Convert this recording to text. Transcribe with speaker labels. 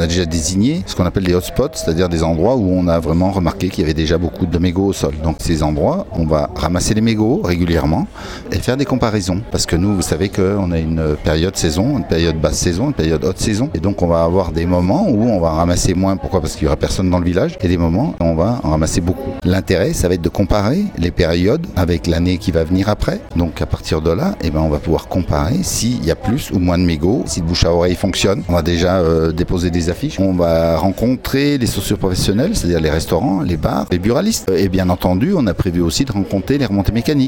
Speaker 1: a déjà désigné ce qu'on appelle des hotspots, c'est-à-dire des endroits où on a vraiment remarqué qu'il y avait déjà beaucoup de mégots au sol. Donc ces endroits, on va ramasser les mégots régulièrement et faire des comparaisons. Parce que nous, vous savez qu'on a une période saison, une période basse saison, une période haute saison. Et donc on va avoir des moments où on va ramasser moins. Pourquoi ? Parce qu'il n'y aura personne dans le village. Et des moments où on va en ramasser beaucoup. L'intérêt, ça va être de comparer les périodes avec l'année qui va venir après. Donc à partir de là, on va pouvoir comparer s'il y a plus ou moins de mégots, si le bouche à oreille fonctionne. On va déjà déposer des affiches. On va rencontrer les socio-professionnels, c'est-à-dire les restaurants, les bars, les buralistes. Et bien entendu, on a prévu aussi de rencontrer les remontées mécaniques.